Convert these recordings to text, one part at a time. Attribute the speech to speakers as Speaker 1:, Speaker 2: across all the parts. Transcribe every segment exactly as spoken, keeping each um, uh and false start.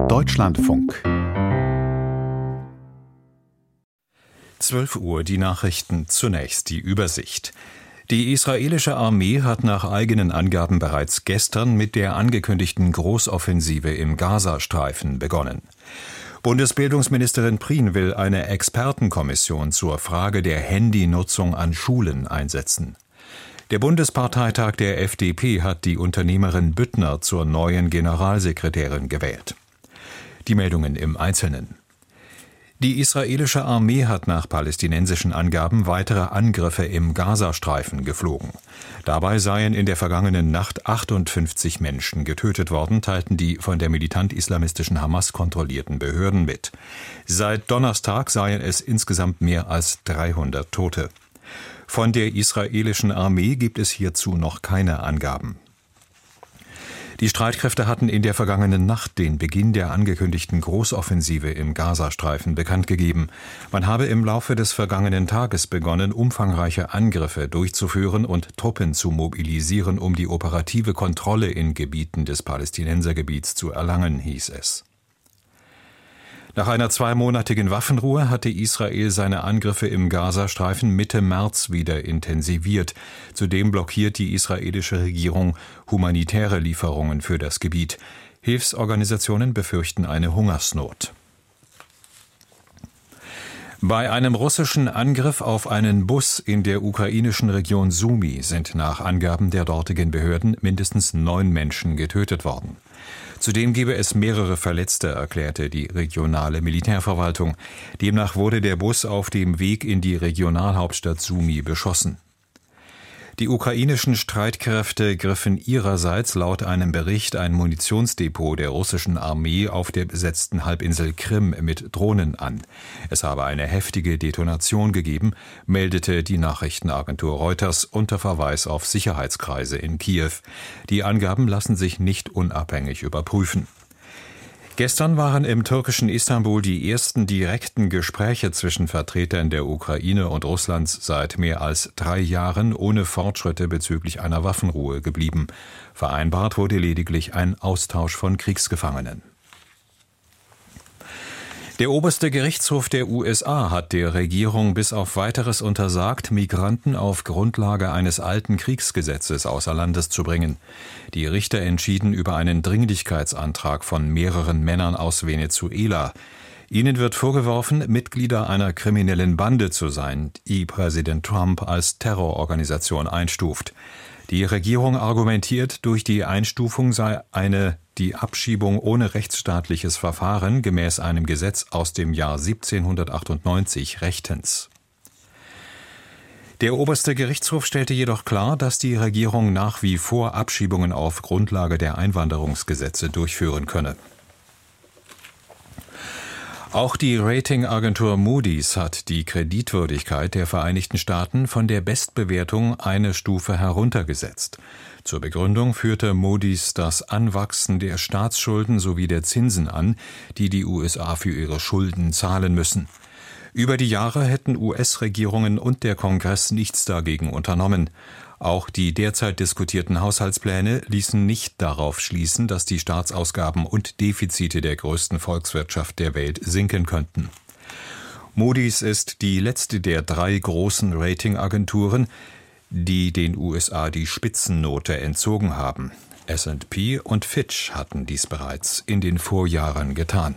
Speaker 1: Deutschlandfunk.
Speaker 2: zwölf Uhr, die Nachrichten, zunächst die Übersicht. Die israelische Armee hat nach eigenen Angaben bereits gestern mit der angekündigten Großoffensive im Gazastreifen begonnen. Bundesbildungsministerin Prien will eine Expertenkommission zur Frage der Handynutzung an Schulen einsetzen. Der Bundesparteitag der F D P hat die Unternehmerin Büttner zur neuen Generalsekretärin gewählt. Die Meldungen im Einzelnen. Die israelische Armee hat nach palästinensischen Angaben weitere Angriffe im Gazastreifen geflogen. Dabei seien in der vergangenen Nacht achtundfünfzig Menschen getötet worden, teilten die von der militant-islamistischen Hamas kontrollierten Behörden mit. Seit Donnerstag seien es insgesamt mehr als dreihundert Tote. Von der israelischen Armee gibt es hierzu noch keine Angaben. Die Streitkräfte hatten in der vergangenen Nacht den Beginn der angekündigten Großoffensive im Gazastreifen bekannt gegeben. Man habe im Laufe des vergangenen Tages begonnen, umfangreiche Angriffe durchzuführen und Truppen zu mobilisieren, um die operative Kontrolle in Gebieten des Palästinensergebiets zu erlangen, hieß es. Nach einer zweimonatigen Waffenruhe hatte Israel seine Angriffe im Gazastreifen Mitte März wieder intensiviert. Zudem blockiert die israelische Regierung humanitäre Lieferungen für das Gebiet. Hilfsorganisationen befürchten eine Hungersnot. Bei einem russischen Angriff auf einen Bus in der ukrainischen Region Sumy sind nach Angaben der dortigen Behörden mindestens neun Menschen getötet worden. Zudem gebe es mehrere Verletzte, erklärte die regionale Militärverwaltung. Demnach wurde der Bus auf dem Weg in die Regionalhauptstadt Sumy beschossen. Die ukrainischen Streitkräfte griffen ihrerseits laut einem Bericht ein Munitionsdepot der russischen Armee auf der besetzten Halbinsel Krim mit Drohnen an. Es habe eine heftige Detonation gegeben, meldete die Nachrichtenagentur Reuters unter Verweis auf Sicherheitskreise in Kiew. Die Angaben lassen sich nicht unabhängig überprüfen. Gestern waren im türkischen Istanbul die ersten direkten Gespräche zwischen Vertretern der Ukraine und Russlands seit mehr als drei Jahren ohne Fortschritte bezüglich einer Waffenruhe geblieben. Vereinbart wurde lediglich ein Austausch von Kriegsgefangenen. Der oberste Gerichtshof der U S A hat der Regierung bis auf Weiteres untersagt, Migranten auf Grundlage eines alten Kriegsgesetzes außer Landes zu bringen. Die Richter entschieden über einen Dringlichkeitsantrag von mehreren Männern aus Venezuela. Ihnen wird vorgeworfen, Mitglieder einer kriminellen Bande zu sein, die Präsident Trump als Terrororganisation einstuft. Die Regierung argumentiert, durch die Einstufung sei eine die Abschiebung ohne rechtsstaatliches Verfahren gemäß einem Gesetz aus dem Jahr siebzehnhundertachtundneunzig rechtens. Der oberste Gerichtshof stellte jedoch klar, dass die Regierung nach wie vor Abschiebungen auf Grundlage der Einwanderungsgesetze durchführen könne. Auch die Ratingagentur Moody's hat die Kreditwürdigkeit der Vereinigten Staaten von der Bestbewertung eine Stufe heruntergesetzt. Zur Begründung führte Moody's das Anwachsen der Staatsschulden sowie der Zinsen an, die die U S A für ihre Schulden zahlen müssen. Über die Jahre hätten U S-Regierungen und der Kongress nichts dagegen unternommen. Auch die derzeit diskutierten Haushaltspläne ließen nicht darauf schließen, dass die Staatsausgaben und Defizite der größten Volkswirtschaft der Welt sinken könnten. Moody's ist die letzte der drei großen Ratingagenturen, die den U S A die Spitzennote entzogen haben. S and P und Fitch hatten dies bereits in den Vorjahren getan.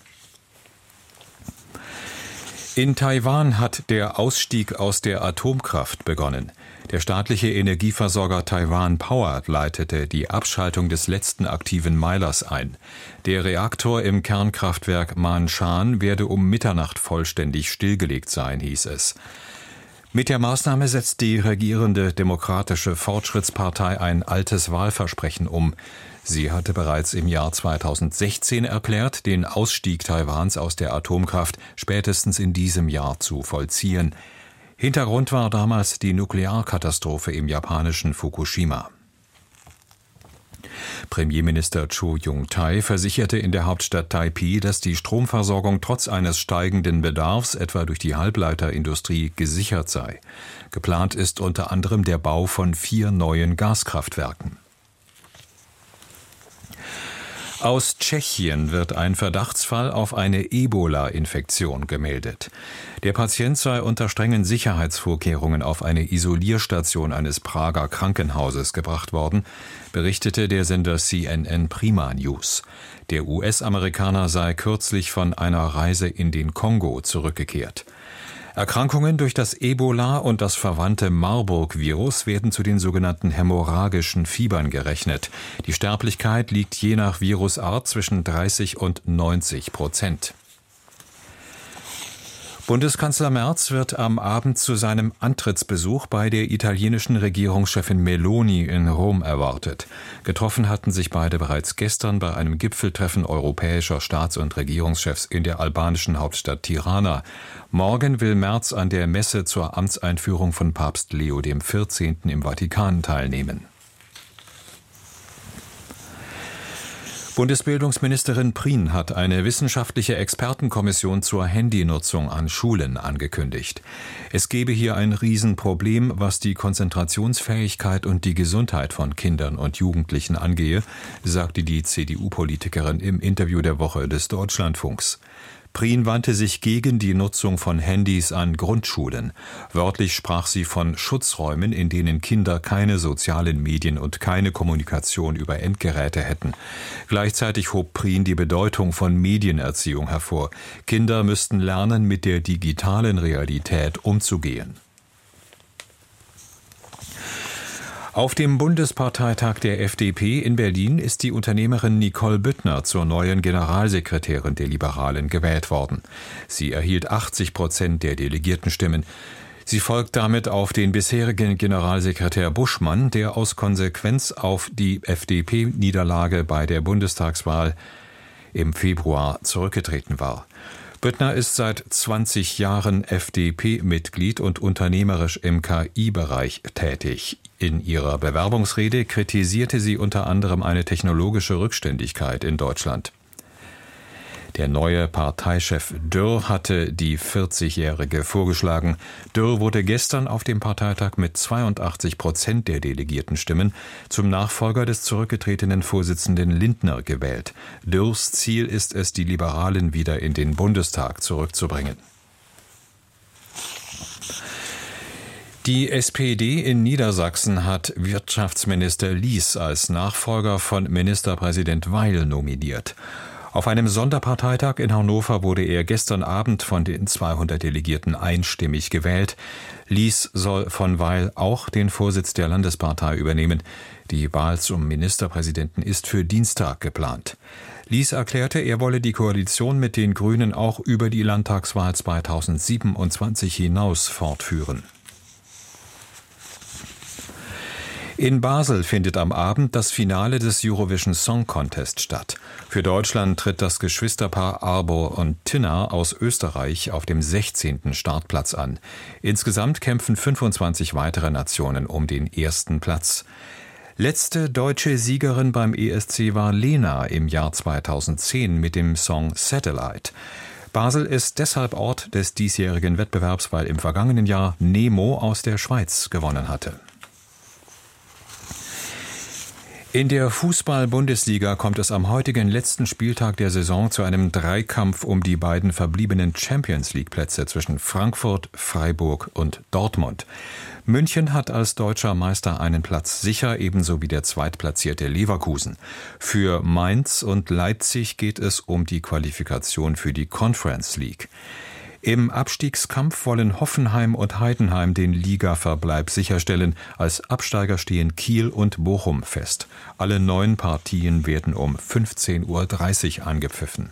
Speaker 2: In Taiwan hat der Ausstieg aus der Atomkraft begonnen. Der staatliche Energieversorger Taiwan Power leitete die Abschaltung des letzten aktiven Meilers ein. Der Reaktor im Kernkraftwerk Ma'anshan werde um Mitternacht vollständig stillgelegt sein, hieß es. Mit der Maßnahme setzt die regierende Demokratische Fortschrittspartei ein altes Wahlversprechen um. Sie hatte bereits im Jahr zweitausendsechzehn erklärt, den Ausstieg Taiwans aus der Atomkraft spätestens in diesem Jahr zu vollziehen. Hintergrund war damals die Nuklearkatastrophe im japanischen Fukushima. Premierminister Cho Jung-tae versicherte in der Hauptstadt Taipei, dass die Stromversorgung trotz eines steigenden Bedarfs, etwa durch die Halbleiterindustrie, gesichert sei. Geplant ist unter anderem der Bau von vier neuen Gaskraftwerken. Aus Tschechien wird ein Verdachtsfall auf eine Ebola-Infektion gemeldet. Der Patient sei unter strengen Sicherheitsvorkehrungen auf eine Isolierstation eines Prager Krankenhauses gebracht worden, berichtete der Sender C N N Prima News. Der U S-Amerikaner sei kürzlich von einer Reise in den Kongo zurückgekehrt. Erkrankungen durch das Ebola und das verwandte Marburg-Virus werden zu den sogenannten hämorrhagischen Fiebern gerechnet. Die Sterblichkeit liegt je nach Virusart zwischen dreißig und neunzig Prozent. Bundeskanzler Merz wird am Abend zu seinem Antrittsbesuch bei der italienischen Regierungschefin Meloni in Rom erwartet. Getroffen hatten sich beide bereits gestern bei einem Gipfeltreffen europäischer Staats- und Regierungschefs in der albanischen Hauptstadt Tirana. Morgen will Merz an der Messe zur Amtseinführung von Papst Leo der vierzehnte. Im Vatikan teilnehmen. Bundesbildungsministerin Prien hat eine wissenschaftliche Expertenkommission zur Handynutzung an Schulen angekündigt. Es gebe hier ein Riesenproblem, was die Konzentrationsfähigkeit und die Gesundheit von Kindern und Jugendlichen angehe, sagte die C D U-Politikerin im Interview der Woche des Deutschlandfunks. Prien wandte sich gegen die Nutzung von Handys an Grundschulen. Wörtlich sprach sie von Schutzräumen, in denen Kinder keine sozialen Medien und keine Kommunikation über Endgeräte hätten. Gleichzeitig hob Prien die Bedeutung von Medienerziehung hervor. Kinder müssten lernen, mit der digitalen Realität umzugehen. Auf dem Bundesparteitag der F D P in Berlin ist die Unternehmerin Nicole Büttner zur neuen Generalsekretärin der Liberalen gewählt worden. Sie erhielt achtzig Prozent der Delegiertenstimmen. Sie folgt damit auf den bisherigen Generalsekretär Buschmann, der aus Konsequenz auf die F D P-Niederlage bei der Bundestagswahl im Februar zurückgetreten war. Büttner ist seit zwanzig Jahren F D P-Mitglied und unternehmerisch im K I-Bereich tätig. In ihrer Bewerbungsrede kritisierte sie unter anderem eine technologische Rückständigkeit in Deutschland. Der neue Parteichef Dürr hatte die vierzigjährige vorgeschlagen. Dürr wurde gestern auf dem Parteitag mit zweiundachtzig Prozent der Delegiertenstimmen zum Nachfolger des zurückgetretenen Vorsitzenden Lindner gewählt. Dürrs Ziel ist es, die Liberalen wieder in den Bundestag zurückzubringen. Die S P D in Niedersachsen hat Wirtschaftsminister Lies als Nachfolger von Ministerpräsident Weil nominiert. Auf einem Sonderparteitag in Hannover wurde er gestern Abend von den zweihundert Delegierten einstimmig gewählt. Lies soll von Weil auch den Vorsitz der Landespartei übernehmen. Die Wahl zum Ministerpräsidenten ist für Dienstag geplant. Lies erklärte, er wolle die Koalition mit den Grünen auch über die Landtagswahl zweitausendsiebenundzwanzig hinaus fortführen. In Basel findet am Abend das Finale des Eurovision Song Contest statt. Für Deutschland tritt das Geschwisterpaar Arbor und Tinna aus Österreich auf dem sechzehnten Startplatz an. Insgesamt kämpfen fünfundzwanzig weitere Nationen um den ersten Platz. Letzte deutsche Siegerin beim E S C war Lena im Jahr zweitausendzehn mit dem Song Satellite. Basel ist deshalb Ort des diesjährigen Wettbewerbs, weil im vergangenen Jahr Nemo aus der Schweiz gewonnen hatte. In der Fußball-Bundesliga kommt es am heutigen letzten Spieltag der Saison zu einem Dreikampf um die beiden verbliebenen Champions-League-Plätze zwischen Frankfurt, Freiburg und Dortmund. München hat als deutscher Meister einen Platz sicher, ebenso wie der zweitplatzierte Leverkusen. Für Mainz und Leipzig geht es um die Qualifikation für die Conference League. Im Abstiegskampf wollen Hoffenheim und Heidenheim den Ligaverbleib sicherstellen. Als Absteiger stehen Kiel und Bochum fest. Alle neun Partien werden um fünfzehn Uhr dreißig angepfiffen.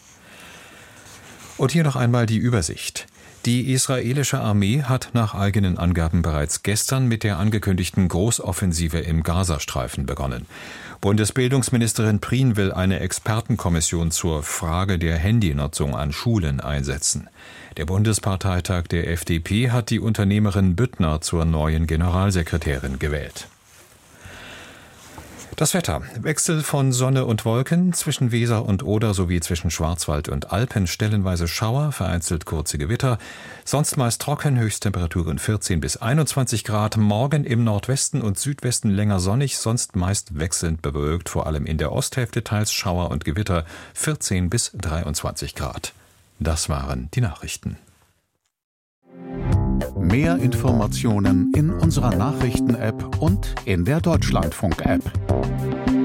Speaker 2: Und hier noch einmal die Übersicht. Die israelische Armee hat nach eigenen Angaben bereits gestern mit der angekündigten Großoffensive im Gazastreifen begonnen. Bundesbildungsministerin Prien will eine Expertenkommission zur Frage der Handynutzung an Schulen einsetzen. Der Bundesparteitag der F D P hat die Unternehmerin Büttner zur neuen Generalsekretärin gewählt. Das Wetter. Wechsel von Sonne und Wolken, zwischen Weser und Oder sowie zwischen Schwarzwald und Alpen stellenweise Schauer, vereinzelt kurze Gewitter. Sonst meist trocken, Höchsttemperaturen vierzehn bis einundzwanzig Grad. Morgen im Nordwesten und Südwesten länger sonnig, sonst meist wechselnd bewölkt, vor allem in der Osthälfte teils Schauer und Gewitter, vierzehn bis dreiundzwanzig Grad. Das waren die Nachrichten.
Speaker 1: Mehr Informationen in unserer Nachrichten-App und in der Deutschlandfunk-App.